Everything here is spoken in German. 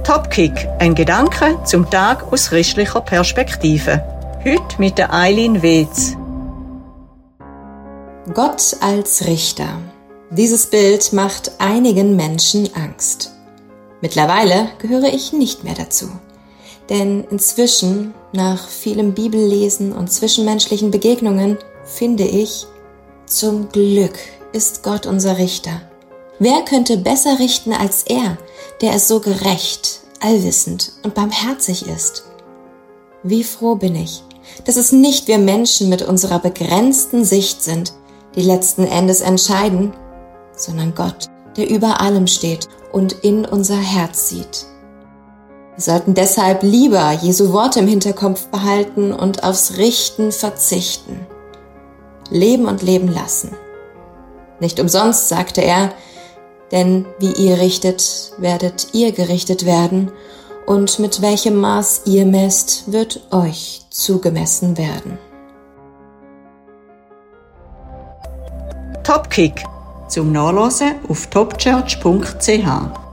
Topkick, ein Gedanke zum Tag aus christlicher Perspektive. Heute mit der Eileen Wetz. Gott als Richter. Dieses Bild macht einigen Menschen Angst. Mittlerweile gehöre ich nicht mehr dazu. Denn inzwischen, nach vielem Bibellesen und zwischenmenschlichen Begegnungen, finde ich, zum Glück ist Gott unser Richter. Wer könnte besser richten als er, der es so gerecht, allwissend und barmherzig ist? Wie froh bin ich, dass es nicht wir Menschen mit unserer begrenzten Sicht sind, die letzten Endes entscheiden, sondern Gott, der über allem steht und in unser Herz sieht. Wir sollten deshalb lieber Jesu Worte im Hinterkopf behalten und aufs Richten verzichten. Leben und leben lassen. Nicht umsonst sagte er, denn wie ihr richtet, werdet ihr gerichtet werden, und mit welchem Maß ihr messt, wird euch zugemessen werden. Topkick zum Nachlesen auf topchurch.ch